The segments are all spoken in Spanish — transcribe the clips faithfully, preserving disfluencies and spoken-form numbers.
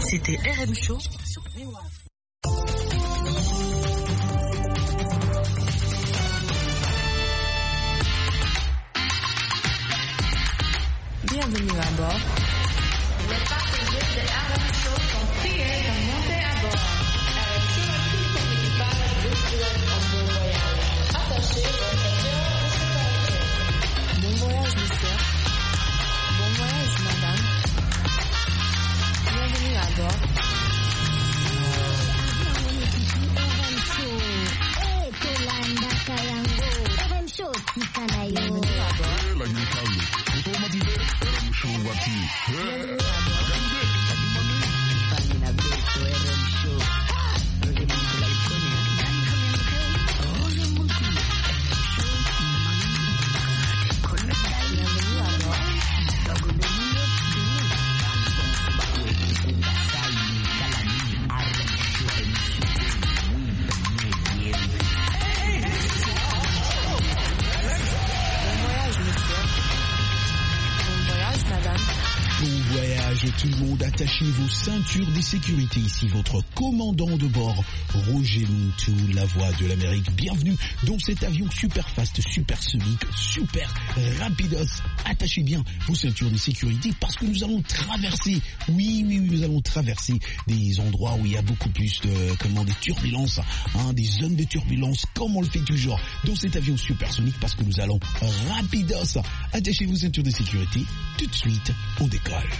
C'était R M Show sur V O A. Bienvenue à bord. Les passagers de R M Show sont priés de monter à bord. R M Show a tout son équipage vous souhaite un bon voyage. Attachez votre ceinture de sécurité. Bon voyage, monsieur. Bon voyage, madame. Bienvenue à bord. Bienvenue à bord. Tout le monde, attachez vos ceintures de sécurité. Ici votre commandant de bord, Roger Muntu, la voix de l'Amérique. Bienvenue dans cet avion super fast, super sonique, super rapidos. Attachez bien vos ceintures de sécurité parce que nous allons traverser, oui, oui, oui, nous allons traverser des endroits où il y a beaucoup plus de, comment, de turbulences, hein, des zones de turbulence, comme on le fait toujours dans cet avion supersonique parce que nous allons rapidos. Attachez vos ceintures de sécurité. Tout de suite, on décolle.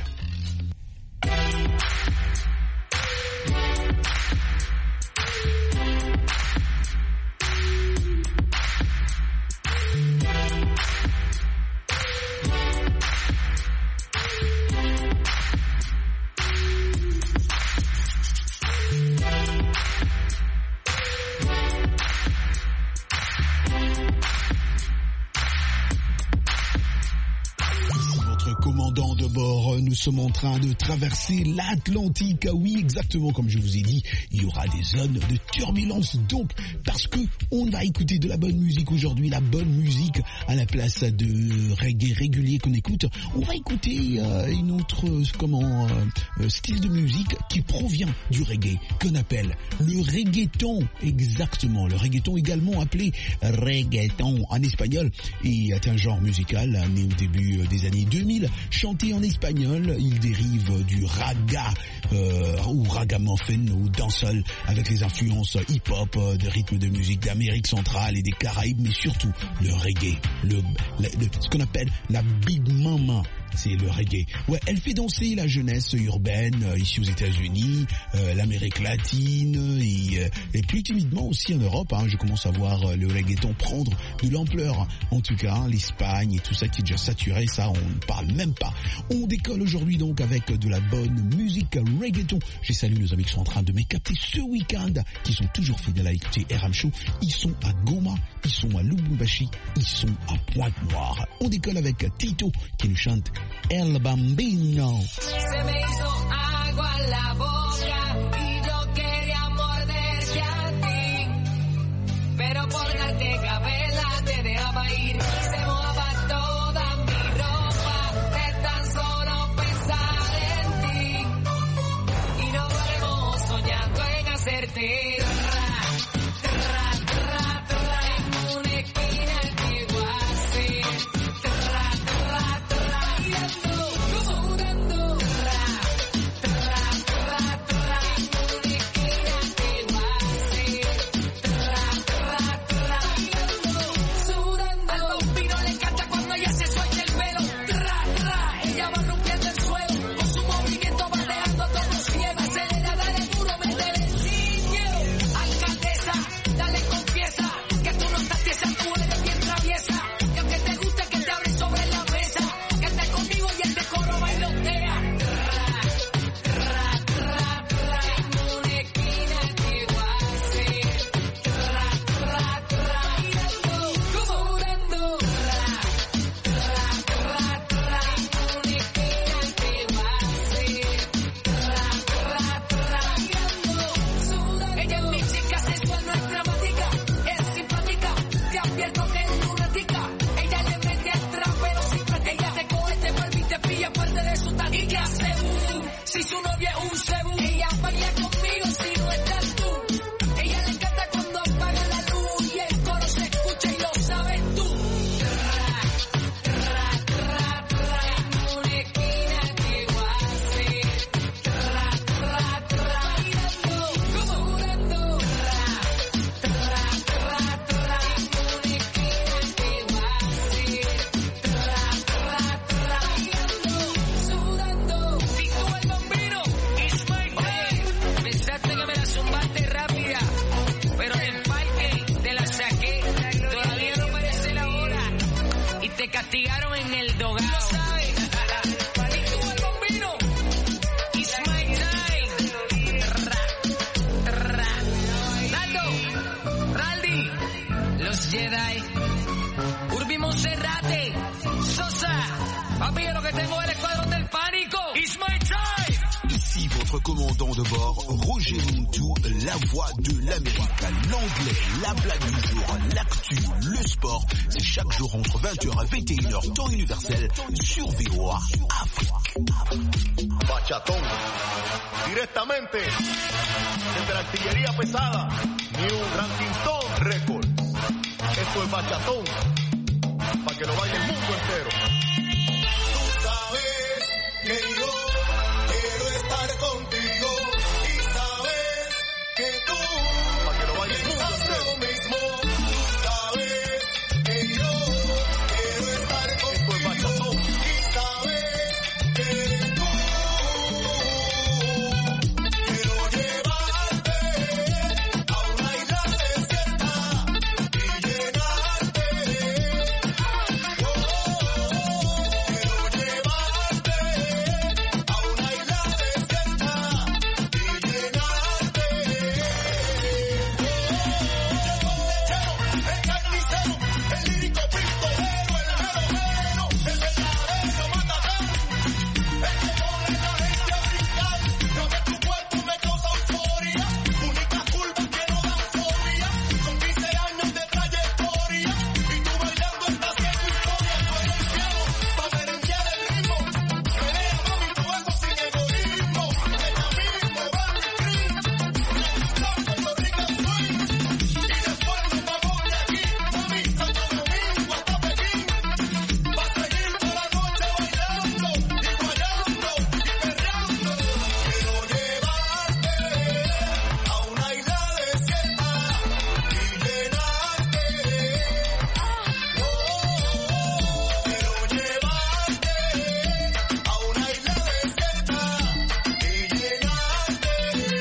Commandant de bord, nous sommes en train de traverser l'Atlantique. Oui, exactement comme je vous ai dit, il y aura des zones de turbulence. Donc, parce que on va écouter de la bonne musique aujourd'hui, la bonne musique à la place de reggae régulier qu'on écoute, on va écouter euh, une autre, euh, comment, euh, style de musique qui provient du reggae, qu'on appelle le reggaeton. Exactement, le reggaeton également appelé reggaeton en espagnol et est un genre musical né au début des années deux mille. Chanté en espagnol, il dérive du raga euh, ou ragamuffin ou dancehall avec les influences hip-hop, euh, de rythmes de musique d'Amérique centrale et des Caraïbes, mais surtout le reggae, le, le, le, ce qu'on appelle la Big Mama. C'est le reggae. Ouais, elle fait danser la jeunesse urbaine euh, ici aux États-Unis, euh, l'Amérique latine et, euh, et plus timidement aussi en Europe. Hein, je commence à voir euh, le reggaeton prendre de l'ampleur. En tout cas, hein, l'Espagne et tout ça qui est déjà saturé, ça on ne parle même pas. On décolle aujourd'hui donc avec de la bonne musique reggaeton. J'ai salué nos amis qui sont en train de me capter ce week-end, qui sont toujours fidèles à écouter R M Show. Ils sont à Goma, ils sont à Lubumbashi, ils sont à Pointe-Noire. On décolle avec Tito qui nous chante El Bambino. Se me hizo agua en la boca y yo quería morderte a ti, pero por darte cabeza te dejaba ir, se mojaba toda mi ropa de tan solo pensar en ti y nos volvemos soñando en hacerte. votre commandant de bord, Roger Montou, la voix de l'Amérique. L'anglais, la blague du jour, l'actu, le sport, c'est chaque jour entre vingt heures et vingt et une heures, temps universel, sur V O A Afrique. Bachatón, directamente desde la artillería pesada, New Ranking Record. Esto es Bachatón, para que lo baile el mundo entero. Tú sabes que yo quiero estar contigo y sabes que tú, para que lo baile el mundo entero. Lo mismo, tú sabes que yo quiero estar contigo. Esto es Bachatón y sabes que tú, quiero llevarte a una isla desierta y llenarte. Yo quiero llevarte a una isla desierta y llenarte. Llegó el lechero, el carnicero, el lírico pistolero, el mero mero, el verdadero matatán, el que pone la gente a brincar. Lo que tu cuerpo me causa euforia, únicas curvas que no dan fobia. Son quince años de trayectoria y tú bailando esta ciego historia. Soy el cielo pa' merenguear el ritmo. Pelea, mami, tu ego sin egoísmo. Ella mismo va a mi cream. Puerto Rico swing. Y después nos vamos de aquí, mami, Santo Domingo hasta Pekín. Va a seguir toda la noche bailando y guayando y perreando. Quiero llevarte a una isla desierta y llenarte. Oh, quiero llevarte a una isla desierta y llenarte.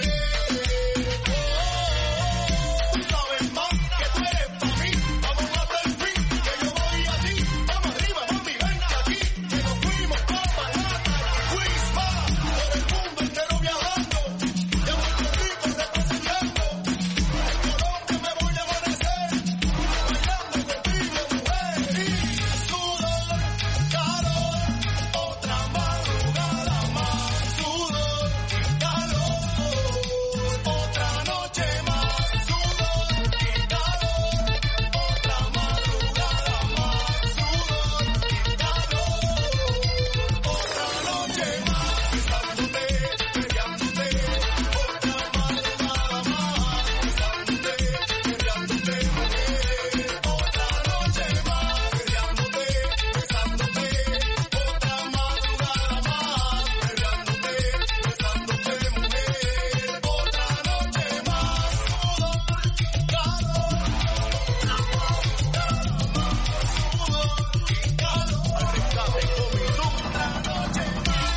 Oh, tú sabes más que tú eres para mí. Vamos hasta el fin, que yo voy a ti. Vamos arriba, mami, ven aquí. Que nos fuimos pa' Manhattan, Queens, pa' por el mundo entero viajando. De Puerto Rico representando. En Colombia me voy a amanecer, bailando contigo, mujer. Y sudor, calor, otra madrugada más. Sudor, calor, otra noche más. Sudor, calor, otra madrugada más. Sudor, calor, otra noche más. Besándote, peleándote, otra madrugada más. Besándote, peleándote, mujer, otra noche más. Peleándote, besándote, otra madrugada más. Peleándote, besándote, mujer, otra noche más. Sudor, calor, otra madrugada más. Sudor, calor, al rescate coming soon. Otra noche más.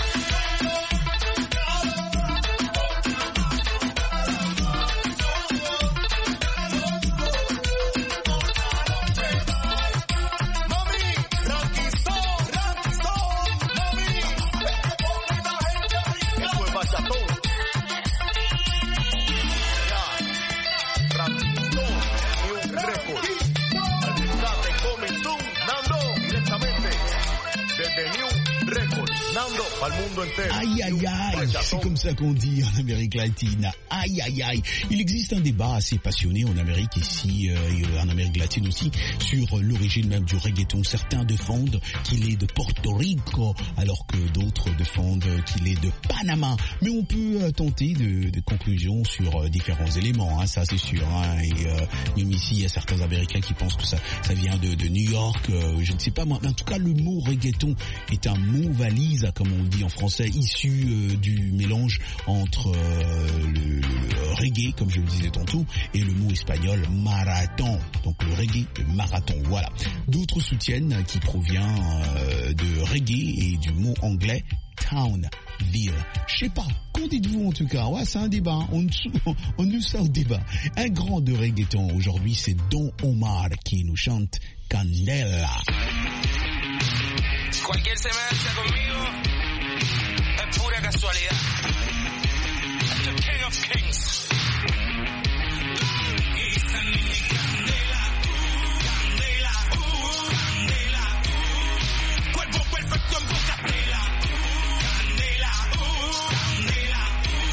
Mami, Ranquistón, Ranquistón, mami, es que pone la gente a brincar. Esto es Bachatón. Ya, Ranquistón, New Record. Al rescate coming soon. Nando, directamente desde New Record. Nando, al mundo entero. Aïe aïe aïe, Bachatón. c'est comme ça qu'on dit en Amérique latine. Aïe aïe aïe. Il existe un débat assez passionné en Amérique ici, euh, et en Amérique latine aussi, sur l'origine même du reggaeton. Certains défendent qu'il est de Porto Rico, alors que d'autres défendent qu'il est de Panama. Mais on peut euh, tenter de, de conclusions sur euh, différents éléments, hein, ça c'est sûr. Hein, et euh, même ici, il y a certains Américains qui pensent que ça, ça vient de, de New York. Euh, je ne sais pas moi, mais en tout cas, le mot reggaeton est un mot valise, comme on dit en français, issu euh, du mélange entre euh, le, le reggae, comme je le disais tantôt, et le mot espagnol marathon. Donc le reggae et marathon, voilà. D'autres soutiennent qu'il provient euh, de reggae et du mot anglais town, ville. Je sais pas, qu'en dites-vous en tout cas? Ouais, c'est un débat, hein. on, on, on nous sort le débat. Un grand de reggaeton aujourd'hui, c'est Don Omar qui nous chante Candela. Cualquier semejanza conmigo es pura casualidad. The King of Kings. Esa niña candela, candela, candela. Cuerpo perfecto en boca tela. Candela, candela.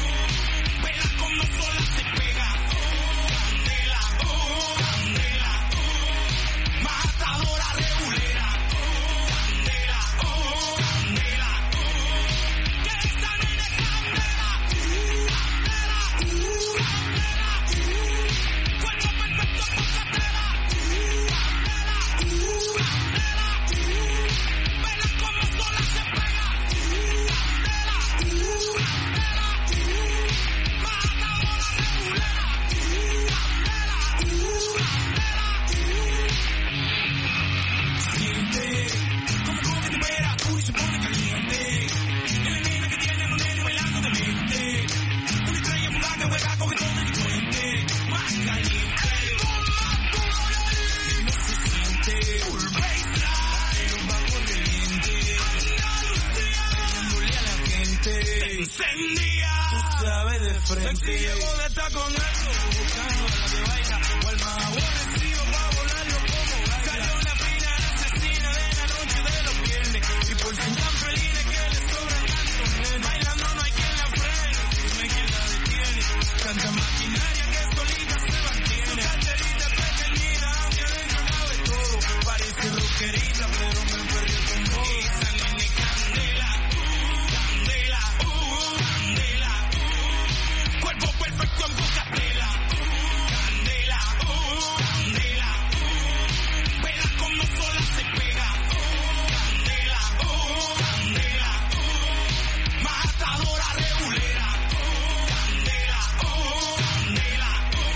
tú sabes de frente. Sexy llegó de tacón alto, buscando a la que baila, o al más aborrecido pa' volarlo como baila. Salió la fina asesina de la noche de los viernes, y por si tan felices que le sobran cantos, bailando no hay quien la frene, dime quién la detiene, tanta maquinaria que solita se mantiene. Su carterita pequeñita, aunque adentro cabe todo, parece rockerita, pero me perdió con vos. Esa nene candela, candela, candela, cuerpo perfecto en boca tela, candela, candela, vela como sola se pega, candela, candela, matadora regulera, candela, candela,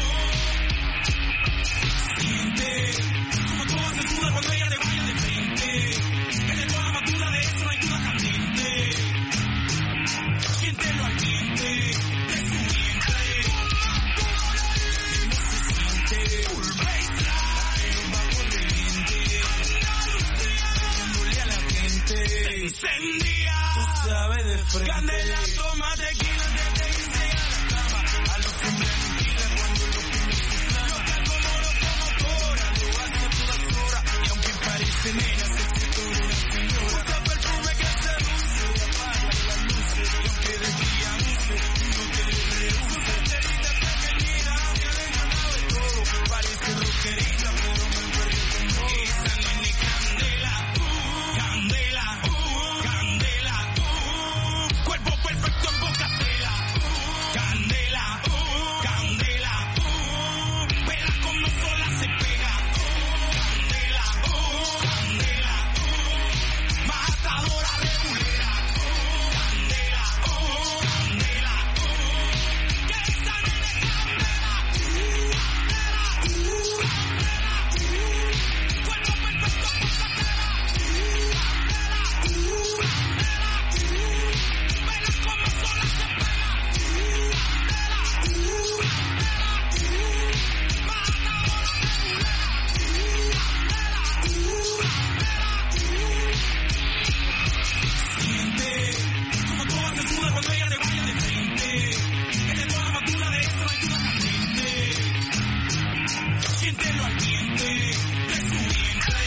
siente como todo se suda cuando ella te vaya de frente, que de toda la madura de eso no hay duda caliente, siéntelo al diente de su vientre, se siente full baseline, va corriente, dándole a la gente, encendía, tú sabes de frente, candela, toma tequila antes de irse a la cama, a los hombres mentira cuando los pines se inflaman, loca como locomotora, lo hace a todas horas, y aunque parece nena, sexy toda una señora, usa perfume que seduce, y apaga las luces, y aunque de día luce, no te le rehúse, su carterita pequeñita, aunque adentro cabe todo, parece rockerita, pero me perdió con vos. Esa nene candela, candela, candela, cuerpo perfecto en boca tela, candela, candela, vela como sola se pega, candela, candela, matadora regulera, candela, candela, que esa nene candela, cuerpo perfecto en boca tela, vela como sola se pega, siente como todo se suda cuando ella te vaya de frente, que de toda la madura de eso no hay duda caliente, siéntelo al diente de su vientre,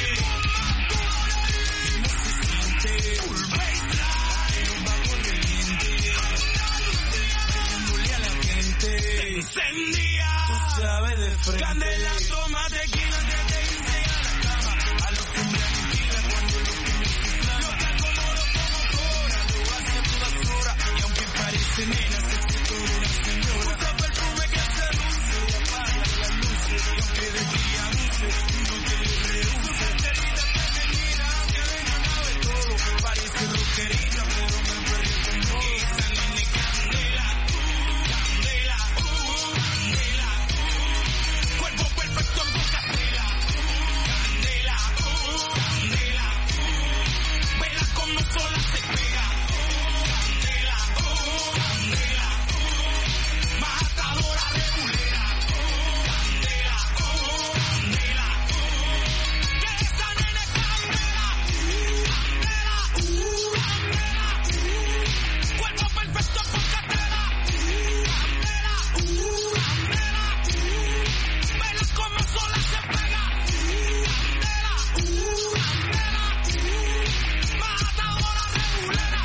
se siente full baseline, va corriente, dándole a la gente, se encendía, tú sabes de frente, candela, toma tequila antes de irse a la cama, a los hombres mentira cuando los pines se inflaman, loca como locomotora, lo hace a todas horas, y aunque parece nena, sexy toda una señora, usa perfume que seduce, y apaga las luces, y aunque de día luce, no te le rehúse, su carterita pequeñita, aunque adentro cabe todo, parece rockerita, pero me perdió con vos. Esa nene candela, candela, candela, cuerpo perfecto en boca tela, candela, candela, vela como sola se pega, candela, candela, matadora regulera, candela, candela, que esa nene candela, candela, cuerpo perfecto en boca tela, candela, candela, vela como sola se pega, candela, candela, matadora regulera,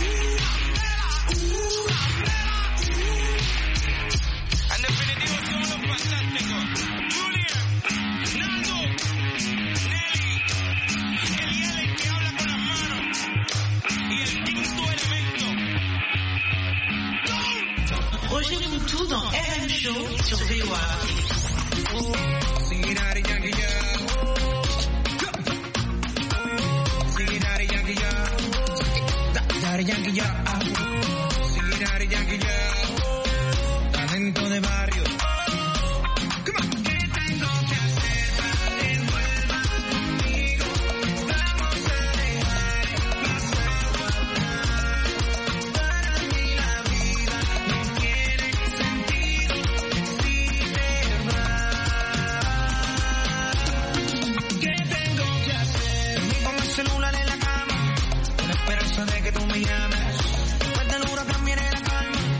candela, en definitivo somos los fantásticos, Julian, Nando, Nelly, Eliel el que habla con las manos, y el quinto elemento, Roger Moutou dans R M Show sur V O A. talento de barrio. De que tú me llames, después del huracán viene la calma.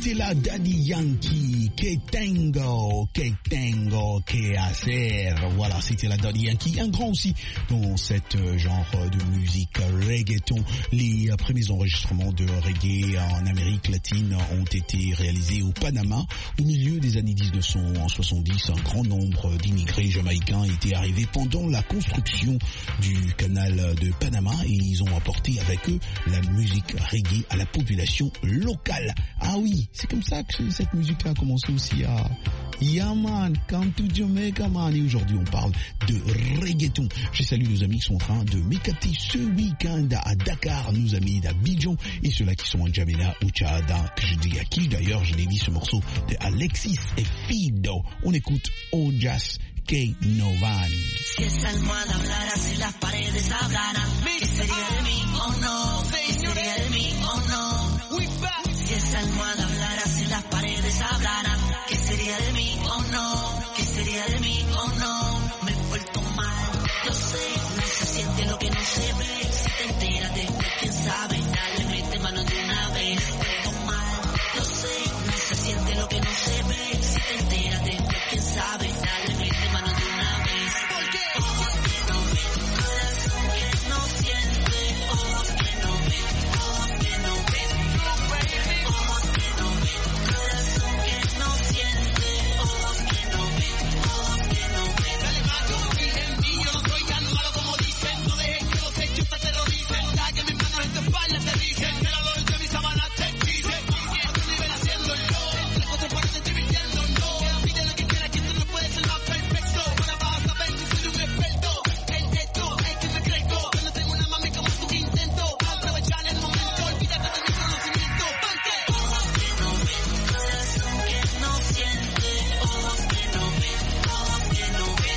c'était la Daddy Yankee. Que tengo, que tengo que hacer. Voilà, c'était la Daddy Yankee. Un grand aussi dans cette genre de musique reggaeton. Les premiers enregistrements de reggae en Amérique latine ont été réalisés au Panama. Au milieu des années dix-neuf cent soixante-dix, un grand nombre d'immigrés jamaïcains étaient arrivés pendant la construction du canal de Panama et ils ont apporté avec eux la musique reggae à la population locale. Ah oui, c'est comme ça que cette musique-là a commencé aussi à... Yeah man, come to Jamaica man. Et aujourd'hui on parle de reggaeton. Je salue nos amis qui sont en train de m'écapter ce week-end à Dakar, nos amis d'Abidjan et ceux-là qui sont en Djamena ou Tchad, que je dis à qui d'ailleurs, je l'ai dit, ce morceau de Alexis et Fido. On écoute Ojas K Novan. Si esa almohada hablara, si las paredes hablaran, ¿qué sería de mí o no? ¿Qué sería de mí o no? Si esa almohada hablara, si las paredes hablaran, ¿qué sería de mí o no? ¿Qué sería de mí o no? Me he vuelto mal, yo sé, no se siente lo que no se ve. Si te enteras después, quién sabe, dale, mete mano de una vez. Me he vuelto mal, yo sé, no se siente lo que no se ve. Si te enteras después, quién sabe, dale, mete mano de una vez. ¿Por qué? Ojos que no ven, corazón que no siente. Ojos que no ven, ojos que no ven. Ojos que no ven, corazón que no siente. Ojos que no ven, ojos que no ven. Dale macho, confía en mí, yo no soy tan malo como dicen. No dejes que los hechos te aterroricen. Da que mis manos en tu espalda te dicen. Que la dolor de mis sábanas te dicen. A tu nivel haciéndolo. Entre cosas por te estoy mintiendo, no. Pide lo que quieras, que tú no puedes ser más perfecto. Ahora vas a saber que soy un experto. El esto es que me crezco. Yo no tengo una mami como tú que intento. Aprovechar el momento, olvídate de mi conocimiento. Porque ojos que no ven, corazón que no siente. Ojos que no ven, ojos que no ven.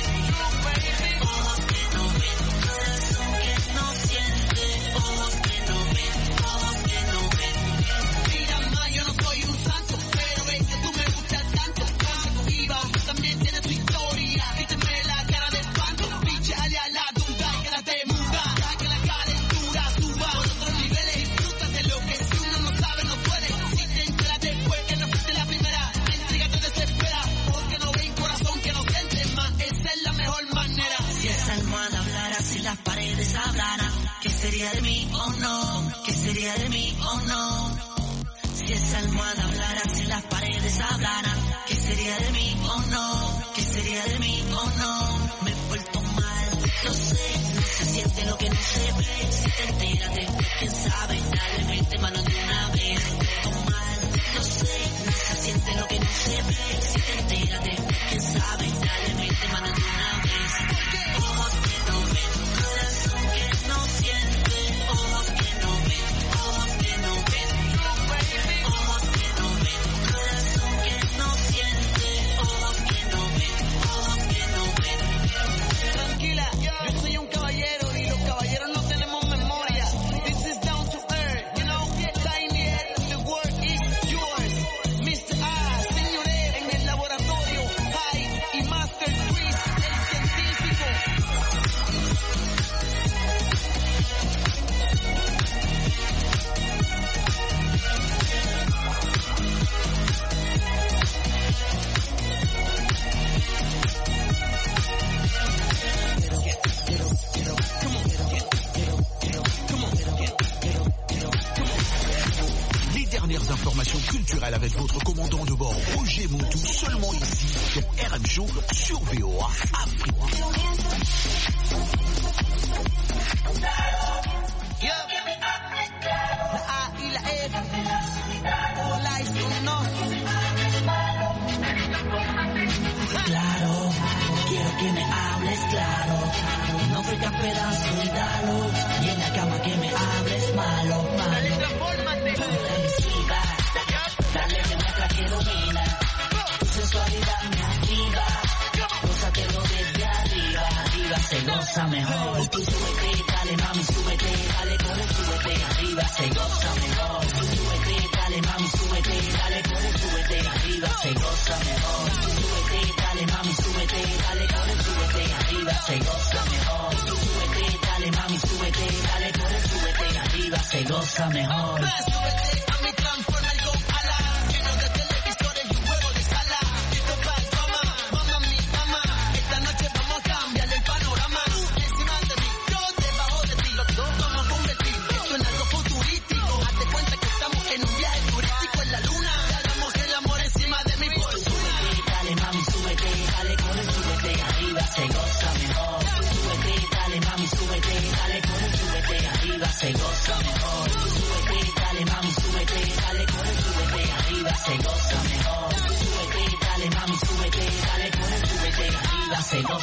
Ojos que no ven, corazón que no siente. Ojos que no ven, ojos que no ven. Mira más, yo no soy un santo, pero ves que tú me gustas tanto. Cuando viva, también tiene tu historia. Quítame la cara de espanto, píchale a la duda y quédate muda. Ya que la calentura suba por otros niveles, disfrútate lo que si uno no sabe no puede. Si te enteras después que no fuiste la primera, la intriga te desespera. Porque no ven corazón que no siente más, esa es la mejor manera. Si esa almohada hablara, si las paredes hablaran, ¿qué sería de mí o no? ¿Qué sería de mí o no? Si esa almohada hablara, si las paredes hablaran, ¿qué sería de mí o no? ¿Qué sería de mí o no? Me he vuelto mal, yo sé, no se siente lo que no se ve. Si te enteras después, quién sabe, dale, mete mano de una vez. Me he vuelto mal, yo sé, no se siente lo que no se ve. Si te enteras después, quién sabe, dale, mete mano de una vez. Porque ojos que no ven, corazón que no siente. Ojos que no ven, ojos que no ven. Ojos que no ven, corazón que no siente. Ojos que no ven, ojos que no ven. Tranquila, yo soy un caballero y los caballeros no tenemos memoria. This is down to earth, you know. Tiny head, the world is yours. mister A, señores, en el laboratorio. High y Master Chris, el científico. Les dernières informations culturelles avec votre commandant de bord Roger Montou, seulement ici sur R M Show sur V O A Afrique. La A y la E, all eyes on us. Claro, quiero que me hables claro. No fricas pedazo y dalo. Y en la cama que me hables malo, malo. Ponte encima, dale que muestra que domina. Tu sensualidad me activa. Gózatelo desde arriba, arriba se goza mejor. Tú súbete, dale mami, súbete, dale corre, súbete, arriba se goza mejor. Tú súbete, dale mami, súbete, dale corre, súbete, arriba se goza mejor. Tú súbete, dale mami, súbete, dale corre, súbete, arriba se goza mejor. Tú súbete, dale mami, súbete, dale corre, súbete, arriba se goza mejor. Súbete a mi transforma el go a la, lleno de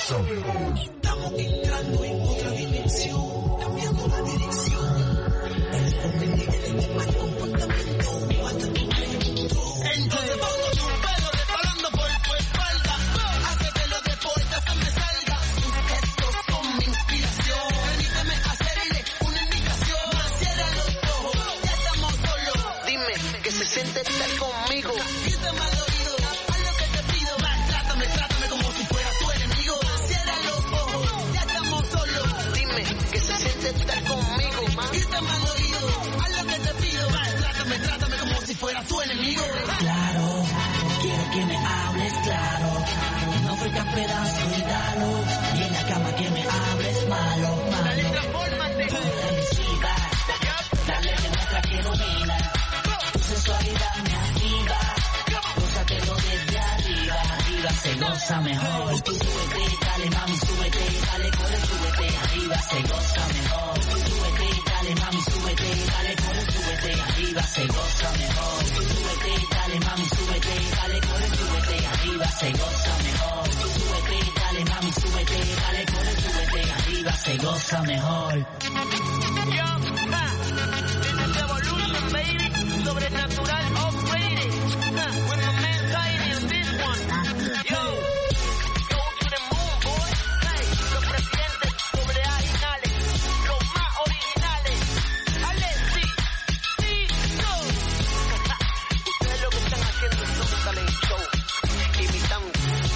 Estamos entrando en otra dimensión, cambiando la dirección. El mal comportamiento, hasta tu movimiento. Entonces pongo tu pelo resbalando por tu espalda. Hace que lo de poeta se me salga. Tus gestos son mi inspiración. Permíteme hacerle una indicación. Cierra los ojos, ya estamos solos. Dime que se siente estar conmigo. Quítame al oído, haz lo que te pido. Trátame, trátame como si fuera tu enemigo. Cierra los ojos, ya estamos solos. Dime que se siente estar conmigo. Quítame al oído, haz lo que te pido. Trátame, trátame como si fuera tu enemigo. Claro, quiero que me hables claro. No fue tan pedazo y dalo. Y en la cama que me hables malo, malo. Dale, transfórmate. Agresiva, dale que muestra que domina. Tu sensualidad me activa. Gózatelo desde arriba, arriba se goza mejor. Tú súbete, dale mami, súbete, dale corre, súbete, arriba se goza mejor. Tú súbete, dale mami, súbete, dale corre, súbete, arriba se goza mejor. Tú súbete, dale mami, súbete, dale corre, súbete, arriba se goza mejor. Tú súbete, dale mami, súbete, dale corre, súbete, arriba se goza mejor. Yo, ha, this is Evolution, baby. Sobrenatural upgraded. Ha, with my man Tiny on this one. Yo, go to the moon, boy. Hey, los presidentes sobreoriginales, los más originales. Ale, sí, sí, no. Ustedes lo que están haciendo es un talent show, imitando.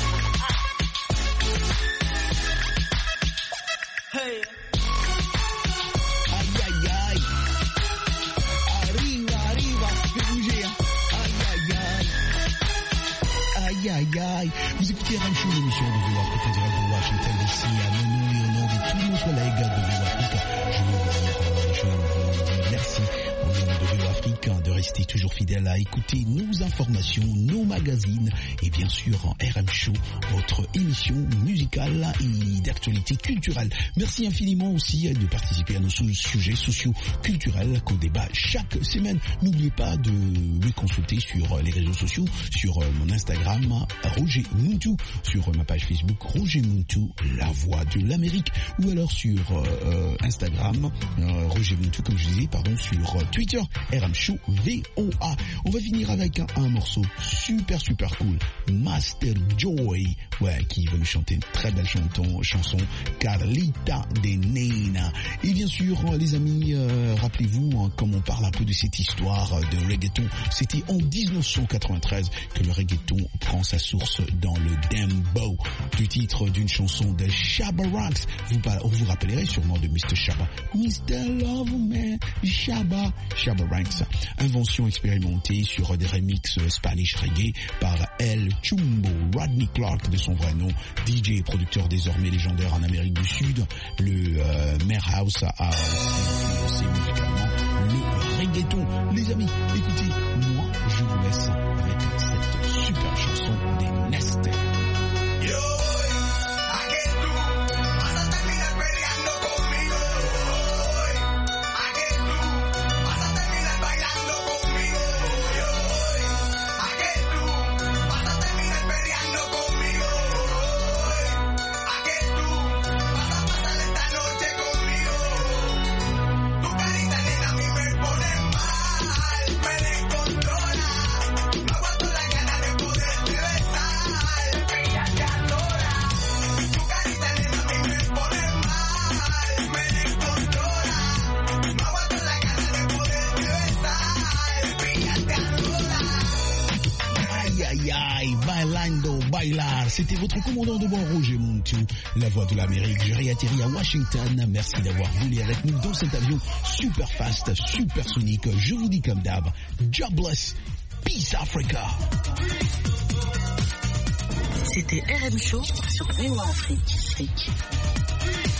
Hey. Aïe aïe aïe. Arriba, arriba, fais bouger. Aïe aïe aïe. Aïe aïe aïe. Vous écoutez R M Show, l'émission de V O Afrique direct de Washington D C. À mon nom et au nom de tous nos collègues de V O Afrique, je veux vous dire, euh, je vous dis merci au nom de V O Afrique de rester toujours fidèle à écouter nos informations, nos magazines et bien sûr en R M Show, votre émission musicale et d'actualité culturelle. Merci infiniment aussi de participer à nos sujets socio-culturels qu'au débat chaque semaine. N'oubliez pas de me consulter sur les réseaux sociaux, sur mon Instagram Roger Muntu, sur ma page Facebook Roger Muntu, la voix de l'Amérique, ou alors sur euh, Instagram euh, Roger Muntu, comme je disais, pardon, sur euh, Twitter R M Show V O A. On va finir avec un, un morceau super super cool, Master Joy, ouais, qui va nous chanter une très belle chanton, chanson Carlita de Nena. Et bien sûr, les amis, euh, rappelez-vous, hein, comme on parle un peu de cette histoire de reggaeton, c'était en dix-neuf cent quatre-vingt-treize que le reggaeton prend sa source dans le dembow, du titre d'une chanson de Shabba Ranks. Vous, vous vous rappellerez sûrement de mister Shabba, mister Love Man, Shabba, Shabba Ranks. Invention expérimentée sur des remixes Spanish reggae par El Chumbo, Rodney Clark de son vrai nom, D J et producteur désormais légendaire en Amérique du Sud. Le euh, Marehouse a aussi influencé musicalement le reggaeton. Les amis, écoutez, moi je vous laisse avec cette super chanson des Nest. Yo, ¿a qué tú vas a terminar peleando conmigo? ¿A qué tú vas a terminar bailando conmigo? Yo, ¿a qué tú vas a terminar peleando conmigo? ¿A qué tú vas a pasar esta noche conmigo? Tu carita nena a mí me pone mal, me descontrola. No aguanto la gana de poderte besar, ella te adora. Tu carita nena a mí me pone mal, me descontrola. No aguanto la gana de poderte besar, ella te adora. Aïe aïe aïe, bailando, bailar, c'était votre commandant de bord Roger Muntu, la voix de l'Amérique. J'ai réatterri à Washington, merci d'avoir volé avec nous dans cet avion super fast, super sonique. Je vous dis comme d'hab, jobless, peace Africa. C'était R M Show sur V O Afrique.